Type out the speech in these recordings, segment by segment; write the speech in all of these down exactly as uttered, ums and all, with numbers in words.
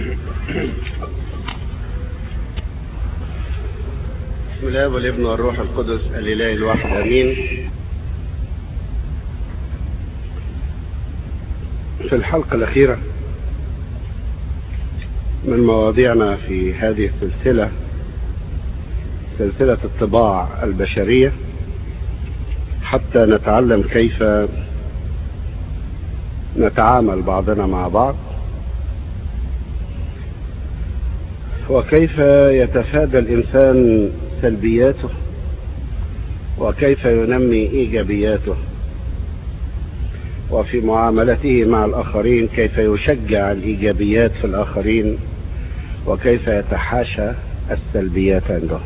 بسم الله والابن والروح القدس الإله الواحد آمين. في الحلقة الأخيرة من مواضيعنا في هذه السلسلة، سلسلة الطباع البشرية، حتى نتعلم كيف نتعامل بعضنا مع بعض، وكيف يتفادى الإنسان سلبياته، وكيف ينمي إيجابياته، وفي معاملته مع الآخرين كيف يشجع الإيجابيات في الآخرين، وكيف يتحاشى السلبيات عنده.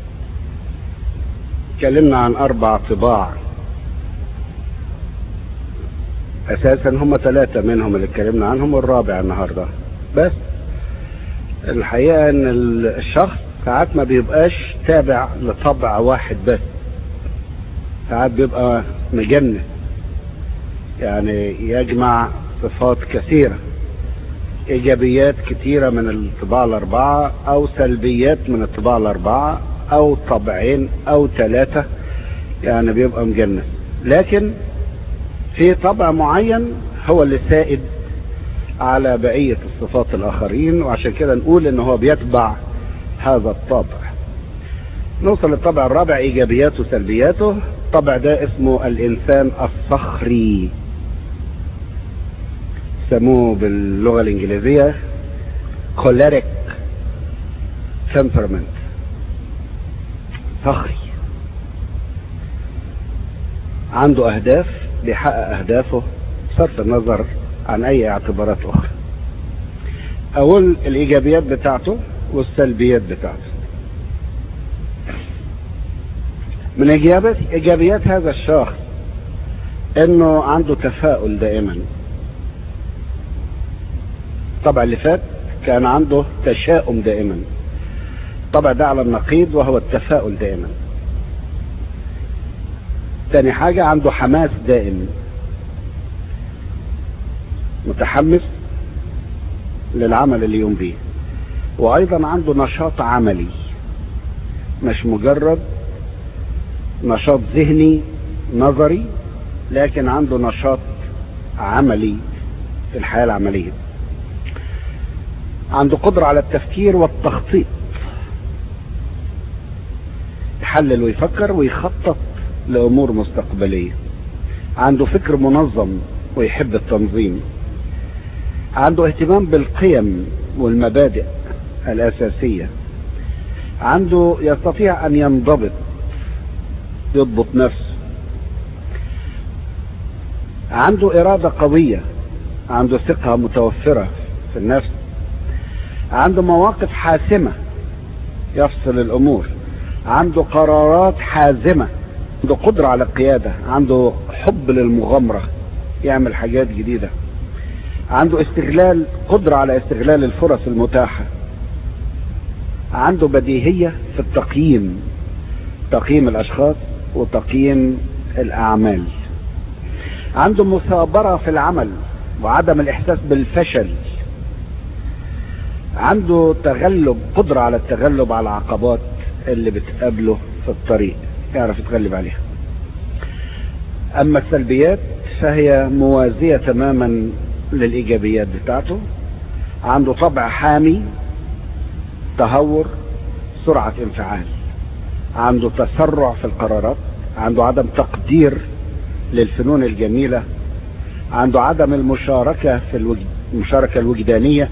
تكلمنا عن أربع طباع، أساسا هم ثلاثة منهم اللي اتكلمنا عنهم، والرابع النهاردة. بس الحقيقة ان الشخص ساعات ما بيبقاش تابع لطبع واحد بس، ساعات بيبقى مجنن، يعني يجمع صفات كثيرة، ايجابيات كثيرة من الطباع الاربعة، او سلبيات من الطباع الاربعة، او طبعين او ثلاثة، يعني بيبقى مجنن. لكن في طبع معين هو اللي سائد على بقية الصفات الآخرين، وعشان كده نقول إن هو بيتبع هذا الطبع. نوصل للطبع الرابع، إيجابياته وسلبياته. الطبع ده اسمه الإنسان الصخري، سموه باللغة الإنجليزية choleric temperament، صخري، عنده أهداف، بيحقق أهدافه بصرف النظر عن اي اعتبارات اخرى. اقول الايجابيات بتاعته والسلبيات بتاعته. من ايجابيات ايجابيات هذا الشخص انه عنده تفاؤل دائما. الطبع اللي فات كان عنده تشاؤم دائما، الطبع ده على النقيض وهو التفاؤل دائما. تاني حاجة عنده حماس دائم، متحمس للعمل اللي يقوم به، وايضا عنده نشاط عملي، مش مجرد نشاط ذهني نظري، لكن عنده نشاط عملي في الحياة العملية. عنده قدرة على التفكير والتخطيط، يحلل ويفكر ويخطط لأمور مستقبلية. عنده فكر منظم ويحب التنظيم. عنده اهتمام بالقيم والمبادئ الأساسية. عنده يستطيع أن ينضبط، يضبط نفسه. عنده إرادة قوية، عنده ثقة متوفرة في النفس. عنده مواقف حاسمة، يفصل الأمور. عنده قرارات حازمة. عنده قدرة على القيادة. عنده حب للمغامرة، يعمل حاجات جديدة. عنده استغلال، قدرة على استغلال الفرص المتاحة. عنده بديهية في التقييم، تقييم الأشخاص وتقييم الأعمال. عنده مثابرة في العمل وعدم الإحساس بالفشل. عنده تغلب، قدرة على التغلب على العقبات اللي بتقابله في الطريق، يعرف يتغلب عليها. أما السلبيات فهي موازية تماما للإيجابيات بتاعته. عنده طبع حامي، تهور، سرعة انفعال. عنده تسرع في القرارات. عنده عدم تقدير للفنون الجميلة. عنده عدم المشاركة في الوجد... المشاركة الوجدانية.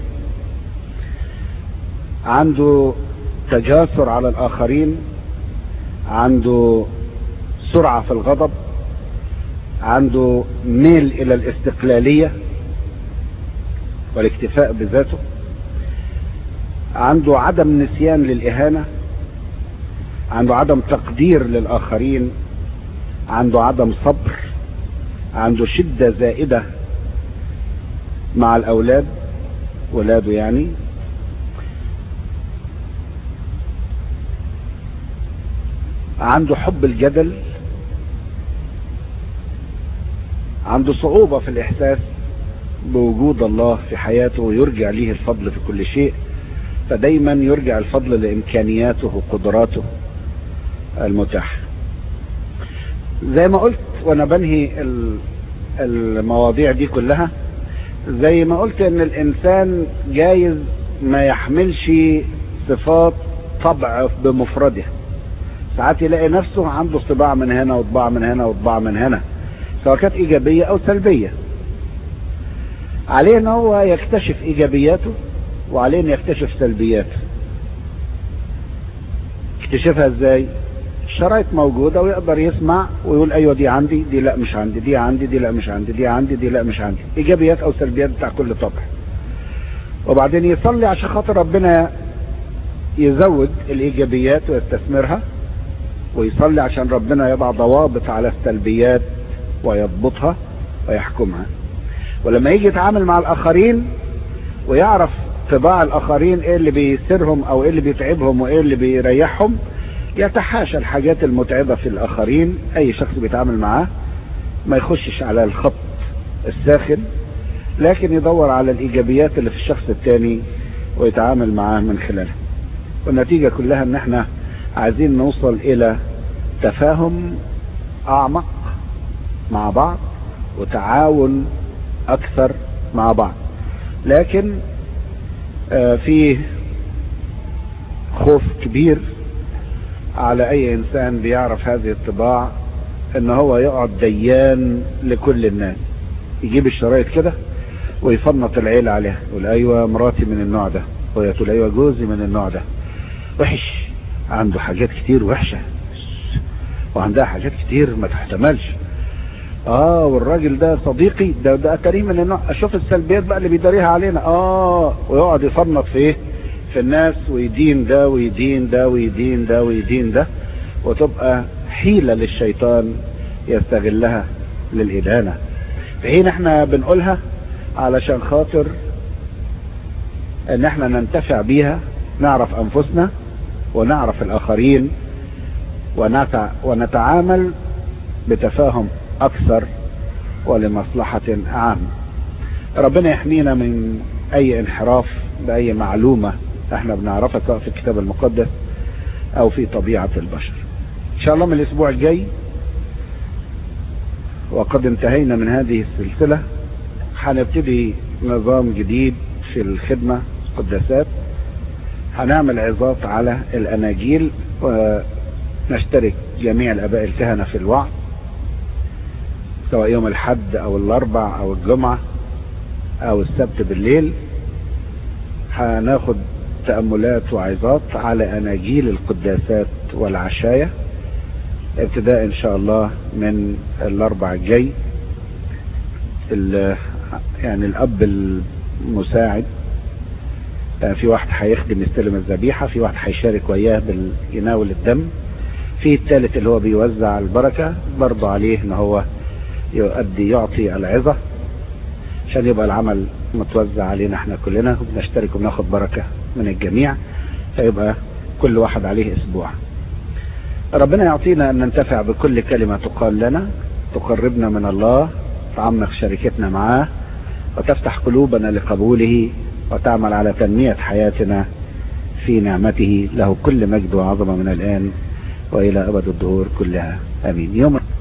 عنده تجاسر على الآخرين. عنده سرعة في الغضب. عنده ميل إلى الاستقلالية والاكتفاء بذاته. عنده عدم نسيان للإهانة. عنده عدم تقدير للآخرين. عنده عدم صبر. عنده شدة زائدة مع الأولاد، ولاده يعني. عنده حب الجدل. عنده صعوبة في الإحساس بوجود الله في حياته ويرجع ليه الفضل في كل شيء، فدايما يرجع الفضل لإمكانياته وقدراته المتاحة. زي ما قلت وانا بنهي المواضيع دي كلها، زي ما قلت ان الانسان جايز ما يحملش صفات طبع بمفرده، ساعات يلاقي نفسه عنده طباع من هنا وطباع من هنا وطباع من هنا، سواء كانت ايجابية او سلبية. عليه ان هو يكتشف ايجابياته وعليه ان يكتشف سلبياته. اكتشفها ازاي؟ الشرايط موجودة ويقدر يسمع ويقول ايوه دي عندي، دي لا مش عندي، دي عندي، دي لا مش عندي، دي عندي، دي لا مش عندي، ايجابيات او سلبيات بتاع كل طبع. وبعدين يصلي عشان خاطر ربنا يزود الايجابيات ويستثمرها، ويصلي عشان ربنا يضع ضوابط على السلبيات ويضبطها ويحكمها. ولما يجي يتعامل مع الاخرين ويعرف طباع الاخرين ايه اللي بيسرهم او ايه اللي بيتعبهم وايه اللي بيريحهم، يتحاشى الحاجات المتعبة في الاخرين. اي شخص بيتعامل معاه ما يخشش على الخط الساخن، لكن يدور على الايجابيات اللي في الشخص التاني ويتعامل معاه من خلالها. والنتيجة كلها ان احنا عايزين نوصل الى تفاهم اعمق مع بعض وتعاون اكثر مع بعض. لكن آه في خوف كبير على اي انسان بيعرف هذه الطباع ان هو يقعد ديان لكل الناس، يجيب الشرايط كده ويفنط العيلة عليها، يقول ايوه مراتي من النوع ده، وهي تقول ايوه جوزي من النوع ده، وحش، عنده حاجات كتير وحشة وعندها حاجات كتير ما تحتملش. اه والراجل ده صديقي ده ده اتاريه من النوع، اشوف السلبيات بقى اللي بيداريها علينا. اه ويقعد يفنط في ايه في الناس ويدين ده ويدين ده ويدين ده ويدين ده، وتبقى حيلة للشيطان يستغلها للإدانة. في حين احنا بنقولها علشان خاطر ان احنا ننتفع بيها، نعرف انفسنا ونعرف الاخرين ونتع... ونتعامل بتفاهم اكثر ولمصلحة اعم. ربنا يحمينا من اي انحراف باي معلومة احنا بنعرفها سواء في الكتاب المقدس او في طبيعة البشر. ان شاء الله من الاسبوع الجاي، وقد انتهينا من هذه السلسلة، هنبتدي نظام جديد في الخدمة قداسات. هنعمل عظات على الاناجيل ونشترك جميع الاباء الكهنة في الوعظ، سواء يوم الحد او الاربع او الجمعة او السبت بالليل. هناخد تأملات وعظات على اناجيل القداسات والعشاية ابتداء ان شاء الله من الاربع الجاي. يعني الاب المساعد في واحد هيخدم يستلم الذبيحة، في واحد هيشارك وياه باليناول الدم، في الثالث اللي هو بيوزع البركة برضه عليه ان هو يؤدي يعطي العظة، عشان يبقى العمل متوزع علينا احنا كلنا وبنشترك وبناخد بركة من الجميع، فيبقى كل واحد عليه اسبوع. ربنا يعطينا ان ننتفع بكل كلمة تقال لنا تقربنا من الله، تعمق شركتنا معاه، وتفتح قلوبنا لقبوله، وتعمل على تنمية حياتنا في نعمته. له كل مجد وعظمة من الآن وإلى أبد الدهور كلها، آمين. يوم